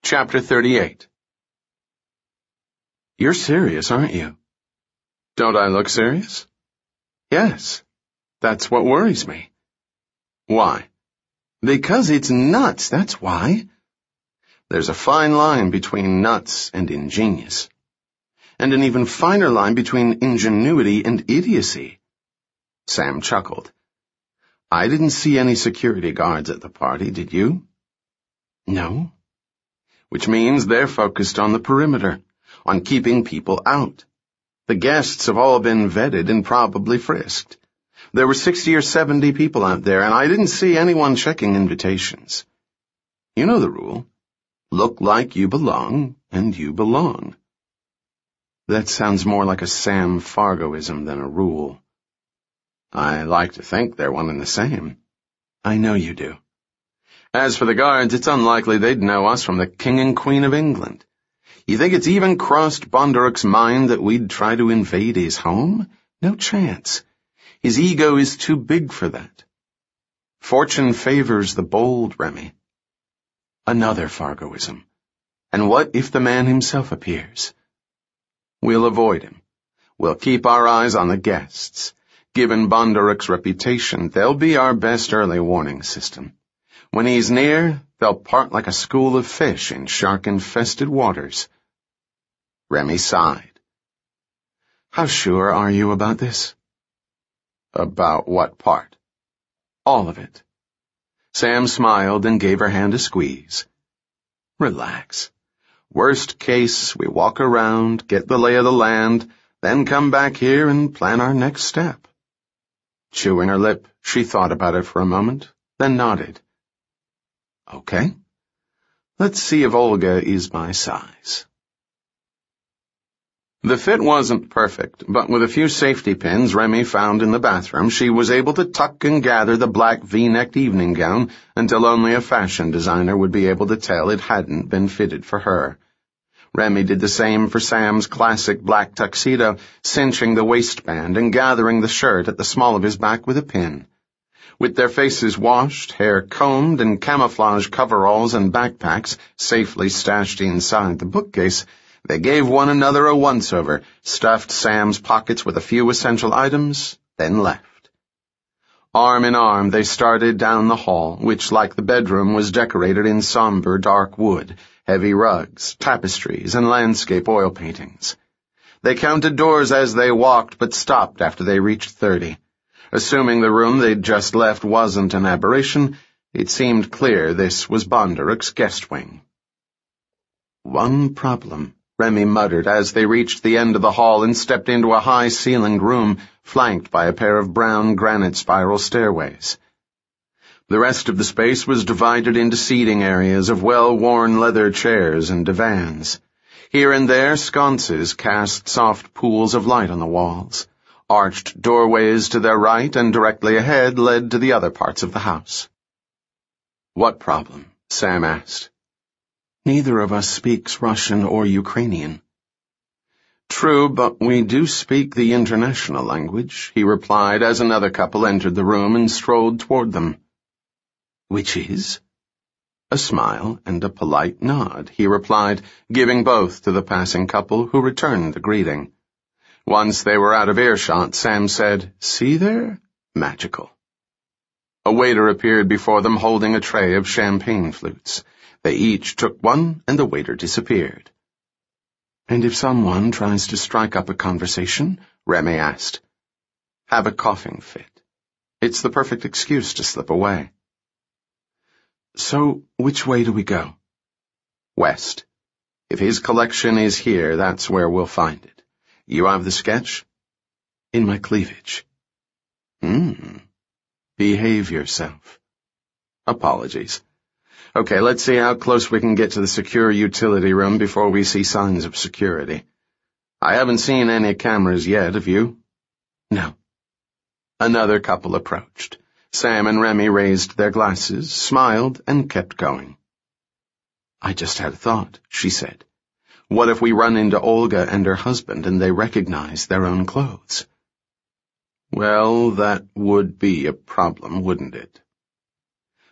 Chapter 38. You're serious, aren't you? Don't I look serious? Yes. That's what worries me. Why? Because it's nuts, that's why. There's a fine line between nuts and ingenious. And an even finer line between ingenuity and idiocy. Sam chuckled. I didn't see any security guards at the party, did you? No. Which means they're focused on the perimeter, on keeping people out. The guests have all been vetted and probably frisked. There were 60 or 70 people out there, and I didn't see anyone checking invitations. You know the rule. Look like you belong, and you belong. That sounds more like a Sam Fargoism than a rule. I like to think they're one and the same. I know you do. As for the guards, it's unlikely they'd know us from the King and Queen of England. You think it's even crossed Bonderuk's mind that we'd try to invade his home? No chance. His ego is too big for that. Fortune favors the bold, Remy. Another Fargoism. And what if the man himself appears? We'll avoid him. We'll keep our eyes on the guests. Given Bonderuk's reputation, they'll be our best early warning system. When he's near, they'll part like a school of fish in shark-infested waters. Remy sighed. How sure are you about this? About what part? All of it. Sam smiled and gave her hand a squeeze. Relax. Worst case, we walk around, get the lay of the land, then come back here and plan our next step. Chewing her lip, she thought about it for a moment, then nodded. Okay. Let's see if Olga is my size. The fit wasn't perfect, but with a few safety pins Remy found in the bathroom, she was able to tuck and gather the black V-necked evening gown until only a fashion designer would be able to tell it hadn't been fitted for her. Remy did the same for Sam's classic black tuxedo, cinching the waistband and gathering the shirt at the small of his back with a pin. With their faces washed, hair combed, and camouflage coveralls and backpacks safely stashed inside the bookcase, they gave one another a once-over, stuffed Sam's pockets with a few essential items, then left. Arm in arm, they started down the hall, which, like the bedroom, was decorated in somber dark wood, heavy rugs, tapestries, and landscape oil paintings. They counted doors as they walked, but stopped after they reached 30. Assuming the room they'd just left wasn't an aberration, it seemed clear this was Bonderuk's guest wing. One problem, Remy muttered as they reached the end of the hall and stepped into a high-ceilinged room flanked by a pair of brown granite spiral stairways. The rest of the space was divided into seating areas of well-worn leather chairs and divans. Here and there, sconces cast soft pools of light on the walls. Arched doorways to their right and directly ahead led to the other parts of the house. What problem? Sam asked. Neither of us speaks Russian or Ukrainian. True, but we do speak the international language, he replied as another couple entered the room and strolled toward them. Which is? A smile and a polite nod, he replied, giving both to the passing couple who returned the greeting. Once they were out of earshot, Sam said, See there? Magical. A waiter appeared before them holding a tray of champagne flutes. They each took one, and the waiter disappeared. And if someone tries to strike up a conversation, Remy asked. Have a coughing fit. It's the perfect excuse to slip away. So, which way do we go? West. If his collection is here, that's where we'll find it. You have the sketch? In my cleavage. Behave yourself. Apologies. Okay, let's see how close we can get to the secure utility room before we see signs of security. I haven't seen any cameras yet, have you? No. Another couple approached. Sam and Remy raised their glasses, smiled, and kept going. I just had a thought, she said. What if we run into Olga and her husband and they recognize their own clothes? Well, that would be a problem, wouldn't it?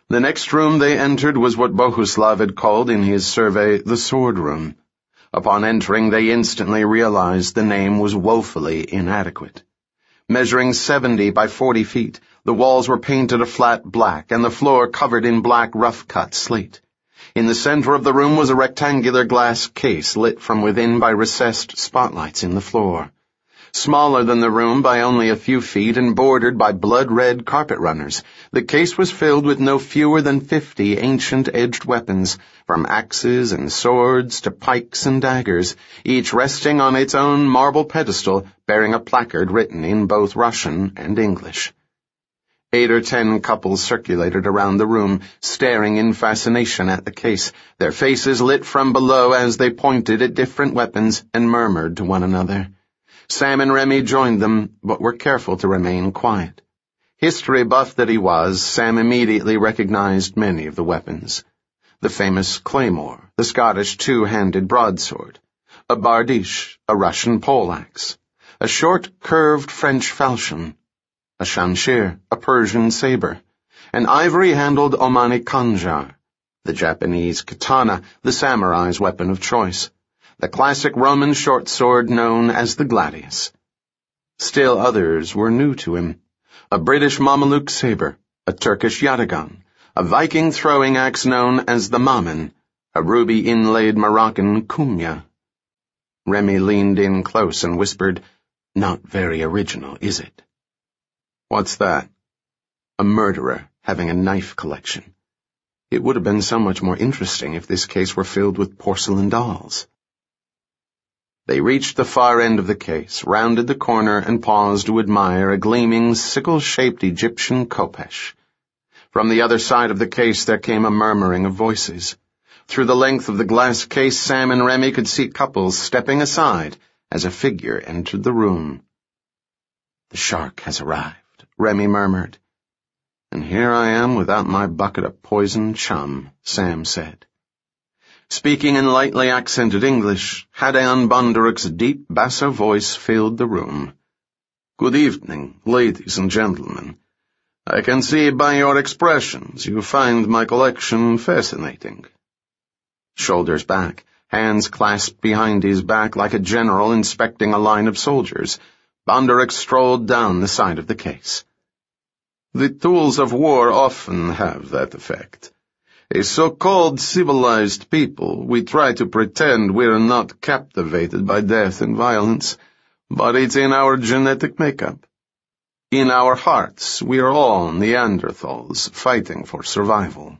The next room they entered was what Bohuslav had called in his survey the sword room. Upon entering, they instantly realized the name was woefully inadequate. Measuring 70 by 40 feet, the walls were painted a flat black and the floor covered in black rough-cut slate. In the center of the room was a rectangular glass case lit from within by recessed spotlights in the floor. Smaller than the room by only a few feet and bordered by blood-red carpet runners, the case was filled with no fewer than 50 ancient-edged weapons, from axes and swords to pikes and daggers, each resting on its own marble pedestal bearing a placard written in both Russian and English. 8 or 10 couples circulated around the room, staring in fascination at the case, their faces lit from below as they pointed at different weapons and murmured to one another. Sam and Remy joined them, but were careful to remain quiet. History buff that he was, Sam immediately recognized many of the weapons. The famous claymore, the Scottish two-handed broadsword, a bardiche, a Russian poleaxe, a short, curved French falchion, a shamshir, a Persian saber, an ivory-handled Omani khanjar, the Japanese katana, the samurai's weapon of choice, the classic Roman short sword known as the gladius. Still others were new to him. A British Mameluke saber, a Turkish yatagan, a Viking throwing axe known as the mamen, a ruby-inlaid Moroccan kumya. Remy leaned in close and whispered, "Not very original, is it?" "What's that?" "A murderer having a knife collection. It would have been so much more interesting if this case were filled with porcelain dolls." They reached the far end of the case, rounded the corner, and paused to admire a gleaming, sickle-shaped Egyptian khopesh. From the other side of the case there came a murmuring of voices. Through the length of the glass case, Sam and Remy could see couples stepping aside as a figure entered the room. "The shark has arrived," Remy murmured. "And here I am without my bucket of poisoned chum," Sam said. Speaking in lightly accented English, Hadayan Bondaruk's deep basso voice filled the room. "Good evening, ladies and gentlemen. I can see by your expressions you find my collection fascinating." Shoulders back, hands clasped behind his back like a general inspecting a line of soldiers, Bondaruk strolled down the side of the case. "The tools of war often have that effect. A so-called civilized people, we try to pretend we're not captivated by death and violence, but it's in our genetic makeup. In our hearts, we are all Neanderthals fighting for survival."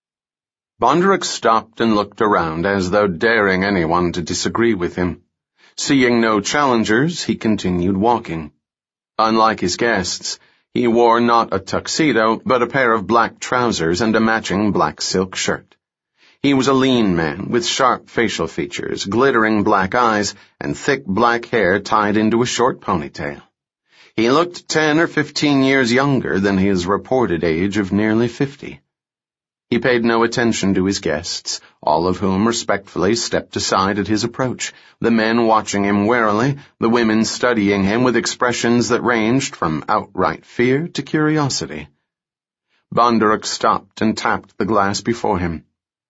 Bondaruk stopped and looked around as though daring anyone to disagree with him. Seeing no challengers, he continued walking. Unlike his guests, he wore not a tuxedo, but a pair of black trousers and a matching black silk shirt. He was a lean man with sharp facial features, glittering black eyes, and thick black hair tied into a short ponytail. He looked 10 or 15 years younger than his reported age of nearly 50. He paid no attention to his guests, all of whom respectfully stepped aside at his approach, the men watching him warily, the women studying him with expressions that ranged from outright fear to curiosity. Bondaruk stopped and tapped the glass before him.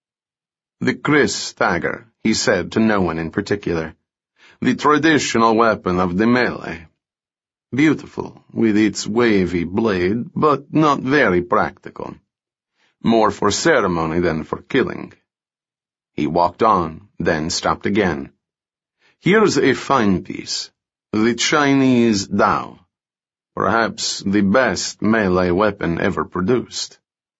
"The Kris dagger," he said to no one in particular. "The traditional weapon of the melee. Beautiful, with its wavy blade, but not very practical. More for ceremony than for killing." He walked on, then stopped again. "Here's a fine piece. The Chinese dao. Perhaps the best melee weapon ever produced."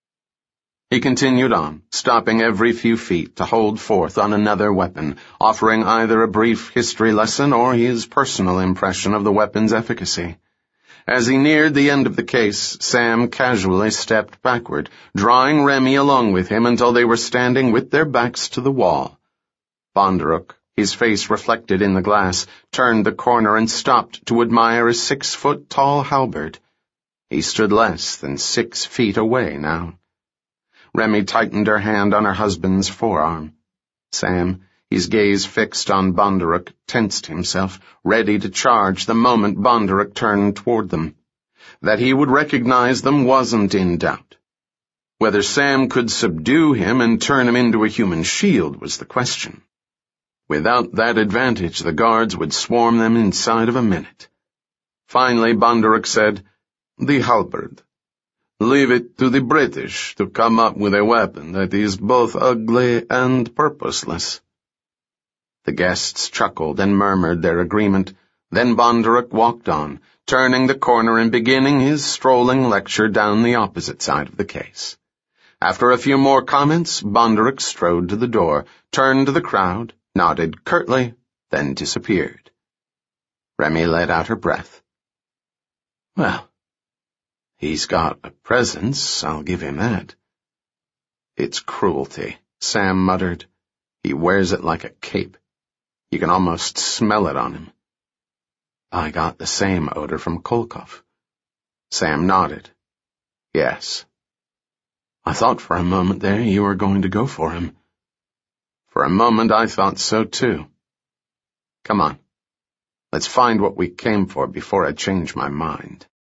He continued on, stopping every few feet to hold forth on another weapon, offering either a brief history lesson or his personal impression of the weapon's efficacy. As he neared the end of the case, Sam casually stepped backward, drawing Remy along with him until they were standing with their backs to the wall. Bondaruk, his face reflected in the glass, turned the corner and stopped to admire a 6-foot-tall halberd. He stood less than 6 feet away now. Remy tightened her hand on her husband's forearm. Sam, his gaze fixed on Bondaruk, tensed himself, ready to charge the moment Bondaruk turned toward them. That he would recognize them wasn't in doubt. Whether Sam could subdue him and turn him into a human shield was the question. Without that advantage, the guards would swarm them inside of a minute. Finally, Bonderuk said, "The halberd. Leave it to the British to come up with a weapon that is both ugly and purposeless." The guests chuckled and murmured their agreement. Then Bonderuk walked on, turning the corner and beginning his strolling lecture down the opposite side of the case. After a few more comments, Bonderuk strode to the door, turned to the crowd, nodded curtly, then disappeared. Remy let out her breath. Well, he's got a presence, I'll give him that. It's cruelty, Sam muttered. He wears it like a cape. You can almost smell it on him. I got the same odor from Kolkov. Sam nodded. Yes. I thought for a moment there you were going to go for him. For a moment I thought so too. Come on. Let's find what we came for before I change my mind.